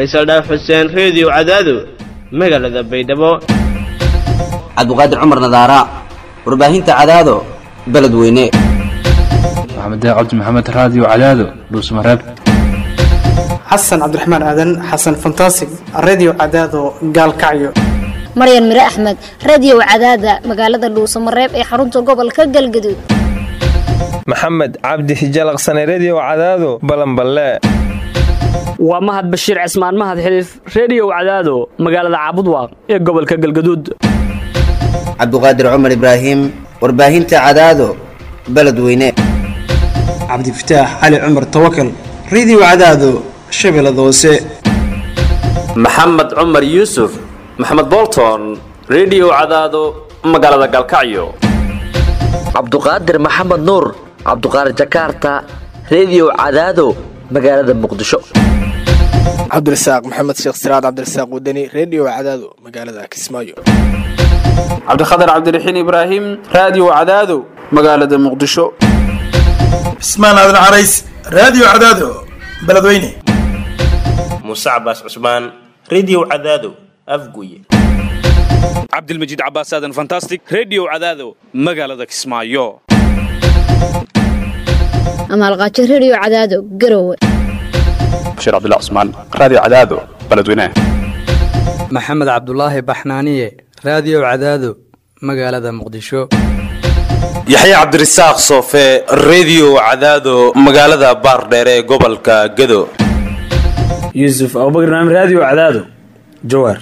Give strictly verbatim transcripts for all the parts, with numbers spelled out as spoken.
Faisal Dhaaf Xuseen Radio Cadaado magaalada Baydhabo Cabduqaadir Cumar Nadaara warbaahinta Cadaado beledweyne Maxamed Cabdi Maxamed Radio Cadaado Dhuusmareeb Xasan Cabdiraxmaan Aadan Xasan Fantastic Radio Cadaado Gaalkacyo Maryan Mire Axmed Radio Cadaada magaalada Dhuusmareeb ee xarunta gobolka Galgaduud Maxamed Cabdi Hijalaqsane Radio Cadaado Balanballe waa Mahad Bashiir Cismaan Mahad Xiliif Radio Cadaado magaalada Caabudwaaq ee gobolka Galgaduud Cabduqaadir Cumar Ibraahim warbaahinta Cadaado beledweyne Cabdi Fataax Ali Cumar Tawakkal Radio Cadaado Shabeellada Hoose Maxamed Cumar Yuusuf Maxamed Bolton Radio Cadaado magaalada Galkacyo Cabduqaadir Maxamed Nuur Cabduqaadir Jakarta Radio Cadaado magaalada Muqdisho Cabdirasaaq Maxamed Sheekh Siraad Cabdirasaaq Wadani Radio Cadaado magaalada Kismaayo Cabdiqaadir Cabdiraxiin Ibraahim Radio Cadaado magaalada Muqdisho Ismaan Aadan Carays Radio Cadaado beledweyne Musa Abbas Usman Radio Cadaado Afguye Abdulmajid Abbas Aadan Fantastic Radio Cadaado magaalada Kismaayo Amal Qaaji Radio Cadaado Garowe Bashir Abdullah Usman Radio Cadaado beledweyne Maxamed Cabdullaahi Baxnaaniye Radio Cadaado magaalada Muqdisho Yaxya Cabdirasaaq Soofe Radio Cadaado magaalada Baardheer ee gobolka Gado Yusuf Abubakar Naam Radio Cadaado Jowhar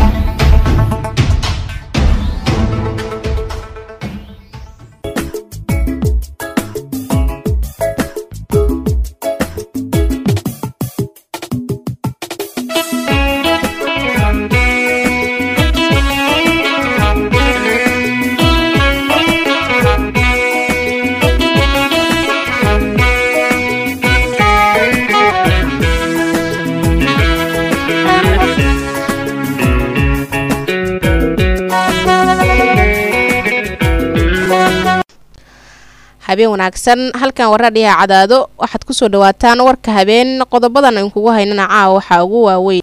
habeen wanaagsan halkan waradhiga Cadaado waxaad ku soo dhawaataan warka habeen qodobadan aan kugu haynana caawa waxa ugu waaweyn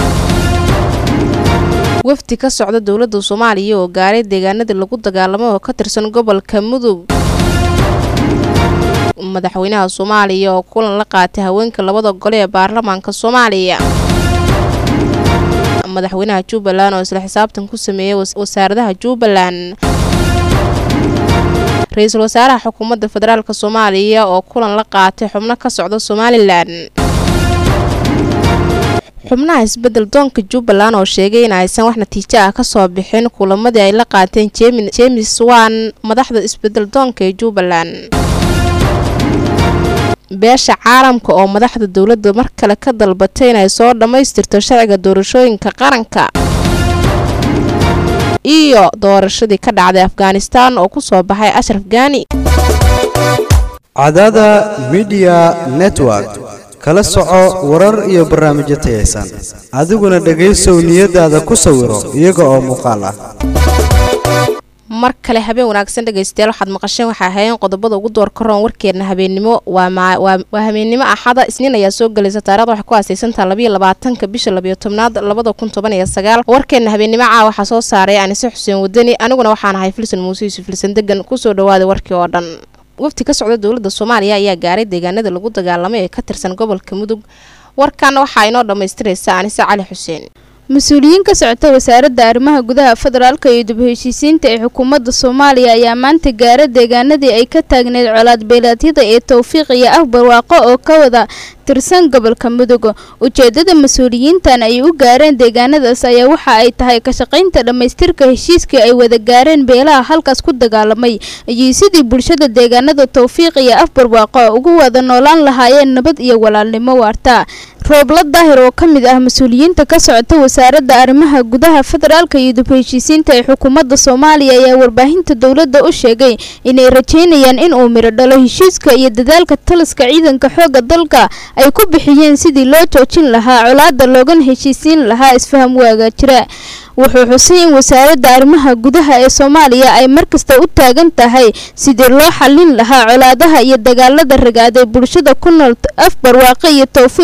wafdi ka socda dawladda Soomaaliya oo gaaray deegaanada lagu dagaalamo oo ka tirsan gobolka Mudug madaxweynaha Soomaaliya oo kulan la qaatay haweenka labada gole ee baarlamaanka Soomaaliya madaxweynaha Jubbaland oo isla xisaabtan ku sameeyay wasaaradda Jubbaland Ra'iisul Wasaaraha Xukuumadda Federaalka Soomaaliya oo kulan la qaatay xubno ka socda Somaliland xubnaha isbedel doonka Jubbaland oo sheegay in aysan wax natiijo ah ka soo bixin kulamadii ay la qaateen James Wan madaxda isbedel doonka ee Jubbaland beesha caalamka oo madaxda dawladda mar kale ka dalbatay in ay soo dhameystirto sharciga doorashooyinka qaranka iyo doorashadii ka dhacday Afghanistan oo ku soo baxay Ashraf Ghani Cadaada Media Network kala soco warar iyo barnaamijyo tayeysan adiguna dhageyso niyadaada ku sawiro iyaga oo muuqaal ah mar kale habeen wanaagsan dhageystayaal waxaad maqasheen waxa hayeen qodobada ugu door karoon warkeena habeenimo waa waa habeenimo axada isniin ayaa soo galaysa taariikhda waxa ku aasaysantaa laba iyo labaatanka bisha laba iyo tobnaad labada kun toban iyo sagaal warkeena habeenimo caawa waxa soo saaray Anise Xuseen Wadani aniguna waxaan ahay Filsan Muuse Yusuf Filsan degan ku soo dhawaada warkii oo dhan wafti ka socda dawladda Soomaaliya ayaa gaaray deegaanada lagu dagaalamay ee ka tirsan gobolka Mudug warkan waxa inoo dhameystiraysa Anise Cali Xuseen mas-uuliyiin ka socota wasaaradda arrimaha gudaha federaalka iyo dib u heshiisiinta ee xukuumadda Soomaaliya ayaa maanta gaaray deegaanadii ay ka taagneed colaad beelaadyada ee Tawfiiq iyo Afbarwaaqo oo ka wada tirsan gobolka Mudug ujeedada mas-uuliyiintan ay u gaareen deegaanadaas ayaa waxa ay tahay ka shaqaynta dhameystirka heshiiska ay wada gaareen beelaha halkaas ku dagaalamay iyo sidii bulshada deegaanada Tawfiiq iyo Afbarwaaqo ugu wada noolaan lahaayeen nabad iyo walaalnimo waarta Roobla Daahir oo kamid ah mas-uuliyiinta ka socota wasaaradda arrimaha gudaha federaalka iyo dib u heshiisiinta ee xukuumadda Soomaaliya ayaa warbaahinta dawladda u sheegay inay rajeynayaan in uu miro dhalo heshiiska iyo dadaalka taliska ciidanka xoogga dalka ay ku bixiyeen sidii loo joojin lahaa colaadda loogana heshiisiin lahaa isfaham waaga jira wuxuu xusay in wasaaradda arrimaha gudaha ee Soomaaliya ay markasta u taagan tahay sidii loo xalin lahaa colaadaha iyo dagaalada ragaad ee bulshada ku nool Afbarwaaqo iyo Tawfiiq oo ka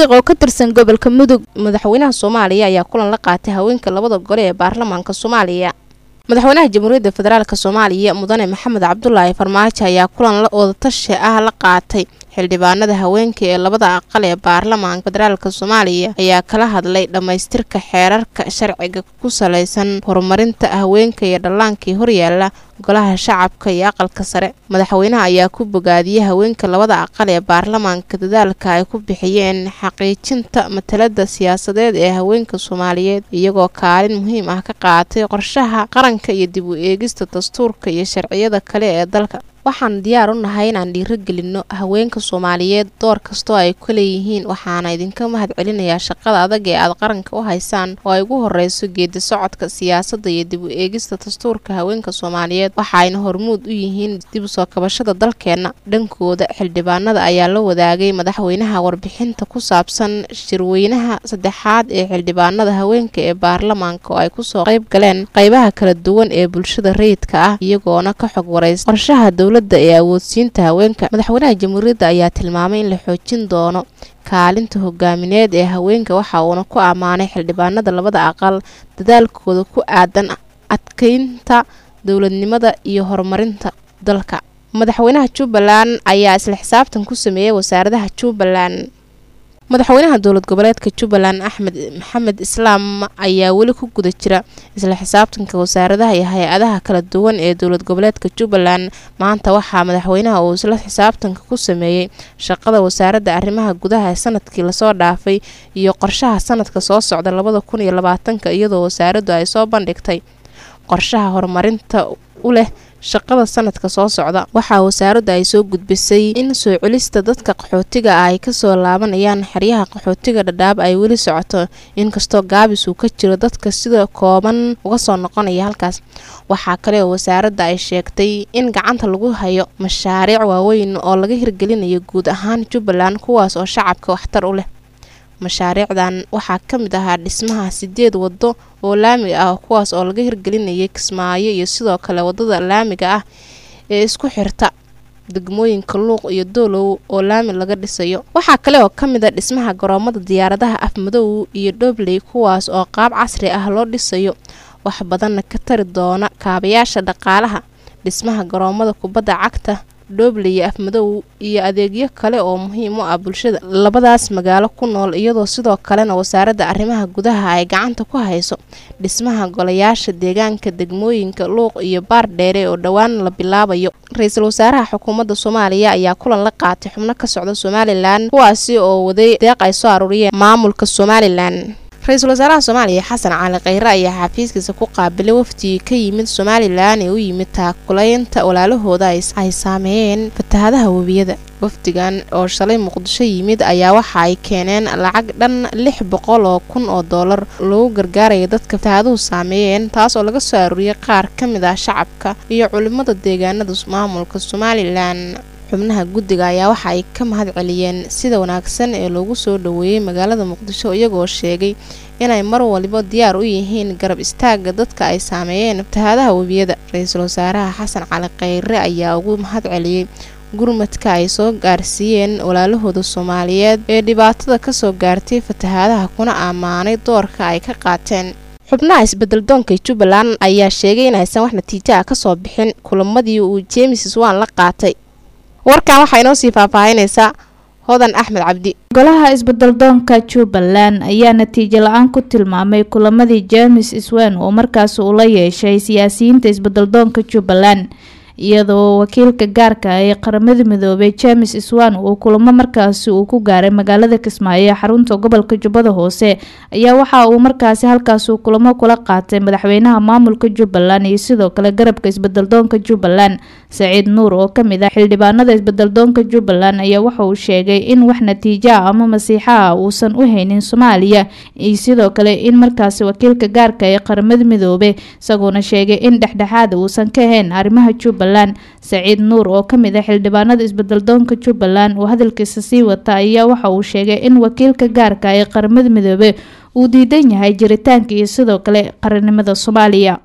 tirsan gobolka mudug. madaxweynaha Soomaaliya ayaa kulan la qaatay haweenka labada gole ee baarlamaanka Soomaaliya. madaxweynaha Jamhuuriyadda Federaalka Soomaaliya Mudane Maxamed Cabdullaahi Farmaajo ayaa kulan la wada tashi ah la qaatay xildhibaanada haweenka ee labada aqal ee baarlamaanka federaalka Soomaaliya ayaa kala hadlay dhamaystirka xeerarka sharciga ku saleysan horumarinta haweenka iyo dhallaanka horyaala golaha shacabka iyo aqalka sare. madaxweynaha ayaa ku bogaadiyay haweenka labada aqal ee baarlamaanka dadaalka ay ku bixiyeen xaqiijinta matalada siyaasadeed ee haweenka Soomaaliyeed iyagoo kaalin muhiim ah ka qaatay qorshaha qaranka iyo dib u eegista dastuurka iyo sharciyada kale ee dalka. waxaan diyaar u nahay inaan dhiirigelino haweenka Soomaaliyeed door kasta oo ay ku leeyihiin waxaana idinka mahad celinayaa shaqada adag ee aad qaranka u haysaan oo ay ugu horeyso geedi socodka siyaasadda iyo dib u eegista dastuurka haweenka Soomaaliyeed waxayna hormuud u yihiin dib u soo kabashada dalkeena. dhankooda xildhibaanada ayaa la wadaagay madaxweynaha warbixinta ku saabsan shirweynaha saddexaad ee xildhibaanada haweenka ee baarlamaanka oo ay ku soo qayb galeen qaybaha kala duwan ee bulshada rayidka ah iyagoona ka xog wareys qorshaha dowladda ee awoodsiinta haweenka. madaxweynaha Jamhuuriyadda ayaa tilmaamay in la xoojin doono kaalinta hogaamineed ee haweenka waxa uuna ku amaanay xildhibaanada labada aqal dadaalkooda ku aadan adkeynta dowladnimada iyo horumarinta dalka. madaxweynaha Jubbaland ayaa isla xisaabtan ku sameeyay wasaaradaha Jubbaland. madaxweynaha dowlad goboleedka Jubbaland Axmed Maxamed Islaam ayaa weli ku guda jira isla xisaabtanka wasaaradaha iyo hay'adaha kala duwan ee dowlad goboleedka Jubbaland. maanta waxaa madaxweynaha uu isla xisaabtanka ku sameeyay shaqada wasaaradda arrimaha gudaha ee sanadkii la soo dhaafay iyo qorshaha sanadka soo socda labada kun iyo labaatanka iyadoo wasaaraddu ay soo bandhigtay qorshaha horumarinta u leh shaqada sanadka soo socda. waxaa wasaaradda ay soo gudbisay in soo celista dadka qaxootiga ah ay kasoo laabanayaan xeryaha qaxootiga Dhadhaab ay weli socoto inkastoo gaabis uu ka jiro dadka sida kooban uga soo noqonaya halkaas. waxaa kale oo wasaaradda ay sheegtay in gacanta lagu hayo mashaariic waaweyn oo laga hirgelinayo guud ahaan Jubbaland kuwaas oo shacabka waxtar u leh. mashaariicdan waxaa ka mid ahaa dhismaha sideed wado oo laami ah kuwaas oo laga hirgelinayay Kismaayo iyo sidoo kale wadada laamiga ah ee isku xirta degmooyinka Luuq iyo Doolow oo laami laga dhisayo. waxaa kale oo ka mid ah dhismaha garoomada diyaaradaha Afmadow iyo Dhobley kuwaas oo qaab casri ah loo dhisayo wax badan ka tari doona kaabayaasha dhaqaalaha. dhismaha garoomada kubadda cagta Dhobley iyo Afmadow iyo adeegyo kale oo muhiim u ah bulshada labadaas magaalo ku nool iyadoo sidoo kalena wasaaradda arrimaha gudaha ay gacanta ku hayso dhismaha golayaasha deegaanka degmooyinka Luuq iyo Baardheere oo dhawaan la bilaabayo. ra'iisul wasaaraha xukuumadda Soomaaliya ayaa kulan la qaatay xubno ka socda Somaliland kuwaasi oo waday deeq ay soo aruuriyeen maamulka Somaliland. ra'iisul wasaaraha Soomaaliya Xasan Cali Khayre ayaa xafiiskiisa ku qaabilay wafdi ka yimid Somaliland ee u yimid taakulaynta walaalahooda ay saameeyeen fatahaadaha webiyada. wafdigan oo shalay Muqdisho yimid ayaa waxa ay keeneen lacag dhan lix boqol oo kun oo dollar loogu gargaarayo dadka fatahaaduhu saameeyeen taas oo laga soo aruuriyay qaar ka mid ah shacabka iyo culimada deegaanada maamulka Somaliland. xubnaha guddiga ayaa waxa ay ka mahad celiyeen sida wanaagsan ee loogu soo dhaweeyay magaalada Muqdisho iyagoo sheegay inay mar waliba diyaar u yihiin garab istaaga dadka ay saameeyeen fatahaadaha webiyada. ra'iisul wasaaraha Xasan Cali Khayre ayaa ugu mahad celiyay gurmadka ay soo gaarsiiyeen walaalahooda Soomaaliyeed ee dhibaatada ka soo gaartay fatahaadaha kuna amaanay doorka ay ka qaateen. xubnaha isbedel doonka Jubbaland ayaa sheegay in aysan wax natiijo ah ka soo bixin kulamadii uu James Swan la qaatay. warkan waxay noo sii faahfaahinaysaa Hodan Axmed Cabdi. golaha isbedel doonka Jubbaland ayaa natiijo la'aan ku tilmaamay kulamadii James Swan oo markaas uu la yeeshay siyaasiyiinta isbedel doonka Jubbaland iyadoo wakiilka gaarka ah ee qaramada midoobay James Swan uu kulamo markaasi uu ku gaaray magaalada Kismaayo xarunta gobolka Jubbada Hoose ayaa waxa uu markaasi halkaas uu kulamo kula qaatay madaxweynaha maamulka Jubbaland iyo sidoo kale garabka isbedel doonka Jubbaland Saciid Nuur oo kamid ah xildhibaanada isbedel doonka Jubbaland ayaa waxa uu sheegay in wax natiijo ama masiixa uusan u haynin Soomaaliya iyo sidoo kale in markaasi wakiilka gaarka ee qaramada midoobay isagoona sheegay in dhexdhexaad uusan ka ahayn arrimaha Jubbaland. Saciid Nuur oo kamid ah xildhibaanada isbedel doonka Jubbaland oo hadalkiisa sii wata ayaa waxa uu sheegay in wakiilka gaarka ee qaramada midoobay uu diidan yahay jiritaanka iyo sidoo kale qarannimada Soomaaliya.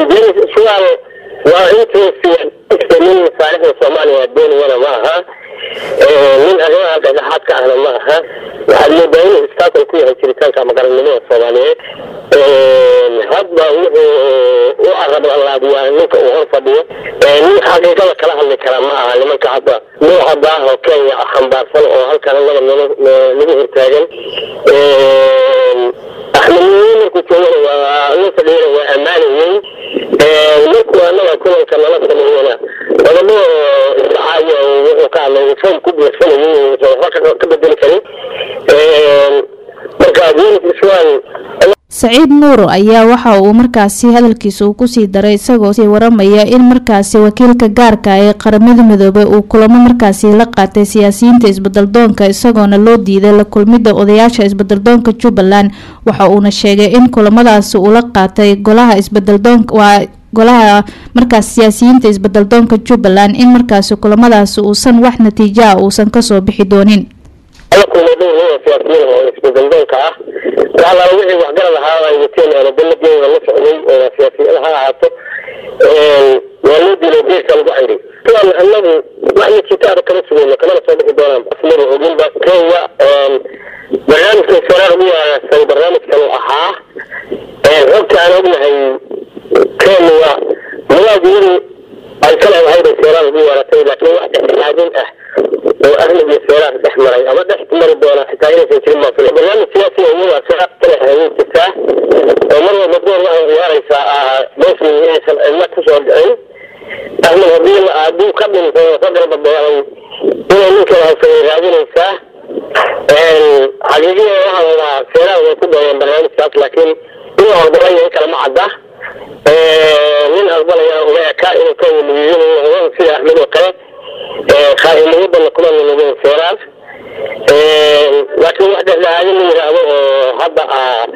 waa intii siyaasadda Soomaaliya been wala maaha nin arrimaha dhexdhexaadka ahna ma aha waxaad moodaa inuu istaaqal ku yahay jiritaanka maqarannimada soomaaliyeed hadba wuxuu u carab lalaadiyaa ninka uu hor fadhiyo nin xaqiiqada kala hadli kara ma aha nimanka hadda nooca daah oo kenya xambaarsan oo halkan annaga nagu hortaagan axmedniin markuu joogana waa la fadhiyana waa ammaanayey markuu annaga kulanka nala sameeyana qodobbo iscaayo wuxuu ka hadlay foom ku buuxsanayay waxba ka bedeli karin marka diinka islaan saciid nuur ayaa waxa uu markaasi hadalkiisa uu kusii daray isagoo sii waramaya in markaasi wakiilka gaarka ee qaramada midoobay uu kulamo markaasi la qaatay siyaasiyiinta isbeddeldoonka isagoona loo diiday la kulmidda odayaasha isbeddeldoonka Jubbaland waxa uuna sheegay in kulamadaasi uu la qaatay golaha isbeddeldoonka waa golaha markaas siyaasiyiinta isbeddeldoonka Jubbaland in markaasi kulamadaasi uusan wax natiijo ah uusan ka soo bixi doonin isbeddeldoonka ah waxaa wixii waxgarad ahaa ay wateen oo daladeeda la socday oo siyaasiyiin ha ahaato waa loo dilay geedka lagu cayray kuwan annagu wax natiijada kama sugayno kamana soo bixi doonaan asmada oginba kenya barnaamijka saraar ugu wanaagsan barnaamijkan uu ahaa xogta aan ognahay kenya muwaadiniin ay kala ahayd saraar ugu wanaagsan laakiin wax dhexdhexaadin ah oo ahmed iyo saraar dhex maray ama dhex mari doona xitaa inaysan jirin ma filan barnaamij siyaasi oo iyaga saraar kala ahayd jirtaa oo mar walba door waxay ciyaaraysaa meeshii inaysan cidna ku soo dhicin ahmed haddii hadduu ka dhinto ka galba beeray inay ninka haysan raadinaysaa xaqiiqiya waxaa lahaa saraar way ku dayeen barnaamijkaas laakiin inuu horbalaya in kale ma cadda nin aqbalaya uma eka inuu ka weliyiin sida ahmed oo kale خائن يبنى كل من يبنى سيران لكن واحدة لهذه اللي يرأوا هذا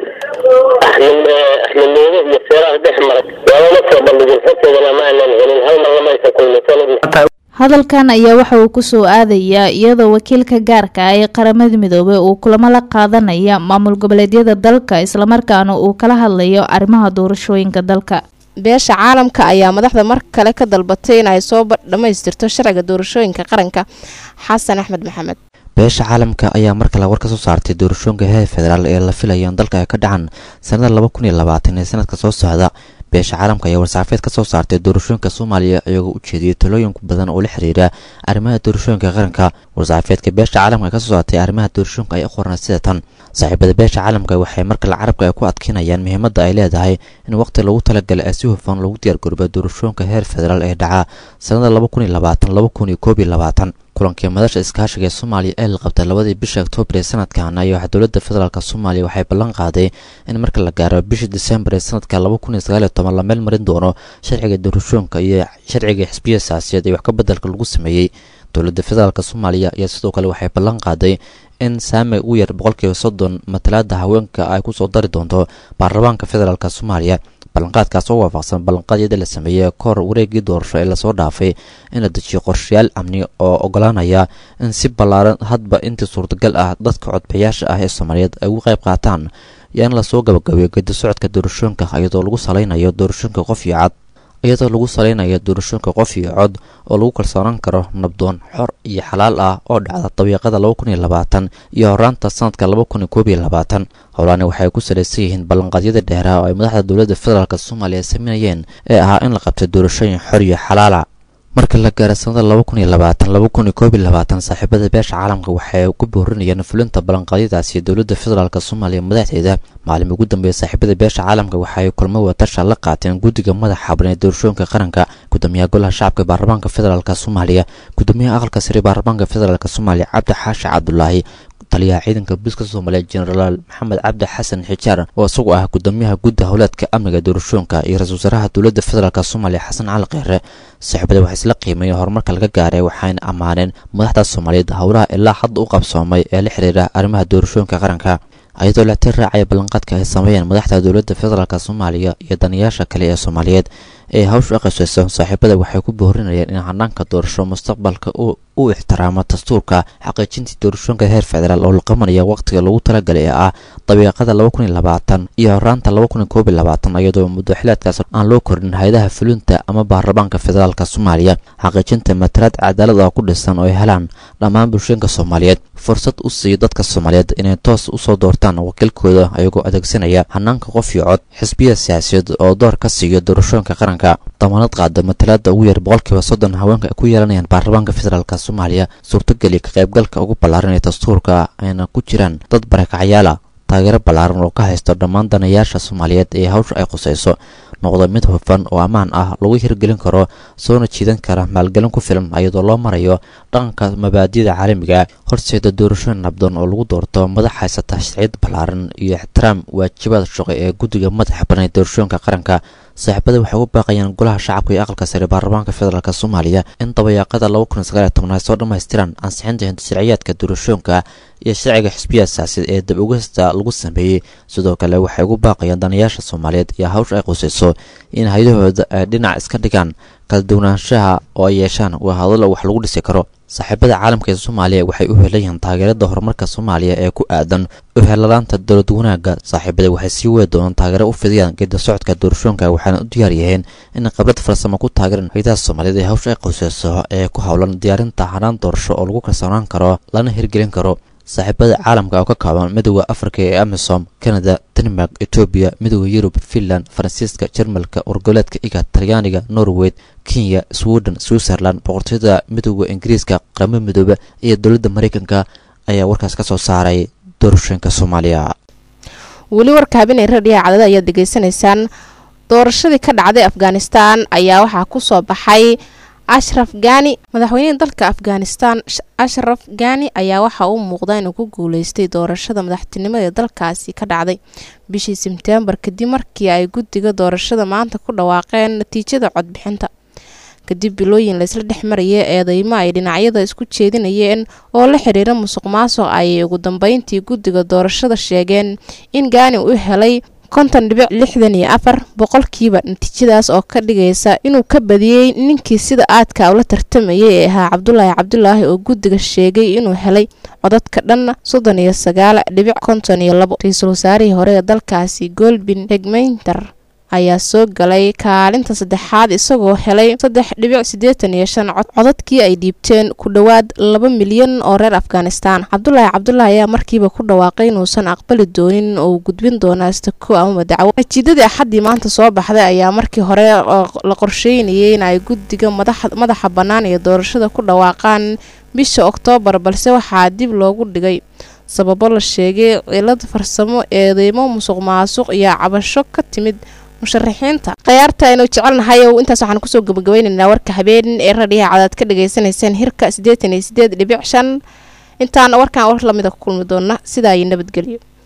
احنا احنا اللي يبنى سيران بحمر ولا نفسه بلدين حتى ولا ما أنه يعني هل مرة ما يكون مثلا hadalkan ayaa waxa uu ku soo aadayaa iyadoo wakiilka gaarka ah ee qaramada midoobay uu kulamo la qaadanaya maamul goboleedyada dalka isla markaana uu kala hadlayo arrimaha doorashooyinka dalka beesha caalamka ayaa madaxda mar kale ka dalbatay in ay soo dhamaystirto sharciga doorashooyinka qaranka xasan axmed maxamed beesha caalamka ayaa mar kale war ka soo saartay doorashooyinka heer federaal ee la filayo in dalka ay ka dhacaan sanada laba kun iyo labaatan ee sanadka soo socda beesha caalamka ayaa warsaafeed ka soo saartay doorashooyinka Soomaaliya iyagoo u jeediyay talooyin badan oo la xiriira arrimaha doorashooyinka qaranka warsaafeedka beesha caalamka ka soo saartay arrimaha doorashooyinka ay qornaa sida tan saaxiibada beesha caalamka waxay markale carabka ay ku adkeynayaan muhiimadda ay leedahay in waqti lagu talagalay si hufan lagu diyaar garoobo doorashooyinka heer federaal ee dhaca sanada laba kun iyo labaatan laba kun iyo koob iyo labaatan kulankii madasha iskaashiga ee Soomaaliya ee la qabtay labadii bisha Oktoobar ee sanadkan ayaa waxa dowladda federaalka Soomaaliya waxay ballan qaaday in marka la gaaro bisha December ee sanadka laba kun iyo sagaal iyo toban la meel marin doono sharciga doorashooyinka iyo sharciga xisbiya siyaasadeed ee wax ka bedelka lagu sameeyay dowladda federaalka Soomaaliya ayaa sidoo kale waxay ballan qaaday in saami u yar boqolkiiba soddon matalaada haweenka ay ku soo dari doonto baarlamaanka federaalka Soomaaliya ballanqaadkaas oo waafaqsan ballanqaadyada la sameeyay kor wareegii doorasho ee la soo dhaafay in la dejiyo qorshayaal amni oo ogolaanaya in si ballaaran hadba inta suurtagal ah dadka codbixiyaasha ah ee Soomaaliyeed ay uga qayb qaataan iyo in la soo gabagabeeyo gedi socodka doorashooyinka iyadoo lagu saleynayo doorashooyinka qof iyo cad iyadoo lagu saleynayo doorashooyinka qof iyo cod oo lagu kalsoonaan karo nabdoon xor iyo xalaal ah oo dhacda daqiiqada laba kun iyo labaatan iyo horaanta sanadka laba kun iyo koob iyo labaatan howlaani waxay ku saleysan yihiin ballanqaadyada dheeraha oo ay madaxda dowladda federaalka Soomaaliya sameeyeen ee ahaa in la qabto doorashooyin xor iyo xalaal ah marka la gaaro sanada laba kun iyo labaatan laba kun iyo koob iyo labaatan saaxiibada beesha caalamka waxay ku boorinayaan fulinta ballanqaadyadaasi dowladda federaalka Soomaaliya madaxdeeda maalin ugu dambeeyay saaxiibada beesha caalamka waxay kulmo wadatasha la qaateen guddiga madaxa bannaan ee doorashooyinka qaranka gudoomiyaha golaha shacabka baarlamaanka federaalka Soomaaliya gudoomiyaha aqalka sare baarlamaanka federaalka Soomaaliya Cabdi Xaashi Cabdullaahi taliyaha ciidanka booliska Soomaaliya General Maxamed Cabdi Xasan Xijaar oo isagu ah gudoomiyaha gudda howlaadka amniga doorashooyinka iyo ra'iisul wasaaraha dowladda federaalka Soomaaliya Xasan Cali Kheyre saaxiibada waxay isla qiimeeyeen horumarka laga gaaray waxayna amaaneen madaxda Soomaaliyeed howlaha ilaa hadda u qabsoomay ee la xiriira arrimaha doorashooyinka qaranka ayadoo la tirraacay ballanqaadka ay sameeyeen madaxda dowladda federaalka Soomaaliya iyo daniyaasha kale ee Soomaaliyeed ee hawsha u qasayso saaxiibada waxay ku boorinayaan in hanaanka doorasho mustaqbalka uu u ixtiraamo dastuurka xaqiijinta doorashooyinka heer federaal oo la qabanayo waqtiga lagu talagalay ee ah dabiiqada laba kun iyo labaatan iyo horaanta laba kun iyo koob iyo labaatan iyadoo muddo xileedkaas aan loo kordhin hay'adaha fulinta ama baarlamaanka federaalka Soomaaliya xaqiijinta matalaad cadaalad ah ku dhisan oo ay helaan dhammaan bulshooyinka Soomaaliyeed fursad u siiyo dadka Soomaaliyeed inay toos u soo doortaan wakiilkooda ayagoo adeegsanaya hanaanka qof iyo cod xisbiya siyaasadeed oo door ka siiyo doorashooyinka qaranka damaanad qaada matalaada ugu yar boqolkiiba soddon haweenka ku yeelanayaan baarlamaanka federaalka Soomaaliya suurtagali ka qaybgalka ugu ballaaran ee dastuurka ayna ku jiraan dad barakacyaal taageero ballaaran oo ka haysto dhammaan danayaasha Soomaaliyeed ee hawsha ay qusayso noqdo mid hufan oo ammaan ah lagu hirgelin karo soona jiidan kara maalgelin ku filan iyadoo loo marayo dhaqanka mabaadi'da caalamiga horseeda doorashooyin nabdoon oo lagu doorto madax haysata sharciyad ballaaran iyo ixtiraam waajibaad shaqo ee guddiga madaxa bannaan doorashooyinka qaranka saaxiibada waxay u baaqayaan golaha shacabka iyo aqalka sare baarlamaanka federaalka Soomaaliya in dabayaaqada laba kun iyo sagaal iyo toban ay soo dhameystiraan ansixinta sharciyaadka doorashooyinka iyo sharciga xisbiya siyaasadeed ee dib ugista lagu sameeyay sidoo kale waxay ugu baaqayaan danayaasha Soomaaliyeed iyo hawsha ay qusayso in hay'adahooda ay dhinac iska dhigaan kala duwanaanshaha oo ay yeeshaan waa hadal wax lagu dhisi karo saaxiibada caalamka ee Soomaaliya waxay u helayaan taageerada horumarka Soomaaliya ee ku aadan u heladaanta dowlad wanaagga saaxiibada waxay sii wadi doonaan taageero u fidiyaan geedda socodka doorashooyinka waxaana u diyaar yihiin in khibrad farsamo ku taageeraan hay'adaha Soomaaliyeed ee hawsha ay qusayso ee ku hawlan diyaarinta hanaan doorasho oo lagu kalsoonaan karo lana hirgelin karo saaxiibada caalamka oo ka kooban midowga Afrika ee AMISOM Canada Denmark Ethiopia midowga Yurub Finland Faransiiska Jarmalka Urgoleedka iga Talyaaniga Norway Kenya Sweden Switzerland boqortooyada midowga Ingiriiska qaramada midooba iyo dowladda Mareykanka ayaa warkaas ka soo saaray doorashooyinka Soomaaliya wali warka habeen ee raadiyaha cadada ayaa degeysanaysaan doorashadii ka dhacday Afghanistan ayaa waxa ku soo baxay Ashraf Ghani madaxweynaha dalka Afghanistan Ashraf Ghani ayaa waxa uu muuqday inuu ku guuleystay doorashada madaxtinimada ee dalkaasi ka dhacday bishii September kadib markii ay guddiga doorashada maanta ku dhawaaqeen natiijada codbixinta kadib bilooyin la isla dhexmarayay eedeymo ay dhinacyada isku jeedinayeen oo la xiriira musuqmaasuq ay ugu dambeyntii guddiga doorashada sheegeen in Ghani uu helay konton dhibic lixdan iyo afar boqolkiiba natiijadaas oo ka dhigaysa inuu ka badiyay ninkii sida aadka ula tartamayay ee ahaa Cabdullaahi Cabdullaahi oo guddiga sheegay inuu helay codadka dhan soddon iyo sagaal dhibic konton iyo labo ra'iisul wasaarihii hore ee dalkaasi Golbin Hegmaynter ayaa soo galay kaalinta saddexaad isagoo helay saddex dhibic siddeetan iyo shan cod codadkii ay dhiibteen ku dhawaad laba milyan oo reer Afghanistan Cabdullaahi Cabdullaahi ayaa markiiba ku dhawaaqay inuusan aqbali doonin oo gudbin doona istako ama dacwo natiijada axadii maanta soo baxday ayaa markii hore la qorsheynayay in ay guddiga madaxa madaxa bannaan ee doorashada ku dhawaaqaan bisha Oktoobar balse waxaa dib loogu dhigay sababo la sheegay cilad farsamo eedeymo musuqmaasuq iyo cabasho ka timid musharaxiinta qayaarta aynu jecelnahay oo intaas waxaan kusoo gabagabeynaynaa warka habeen ee raadiyaha cadaad ka dhageysanaysaan hirka siddeetan iyo siddeed dhibic shan intaan warkan war lamida ku kulmi doona sidaa ay nabadgelyo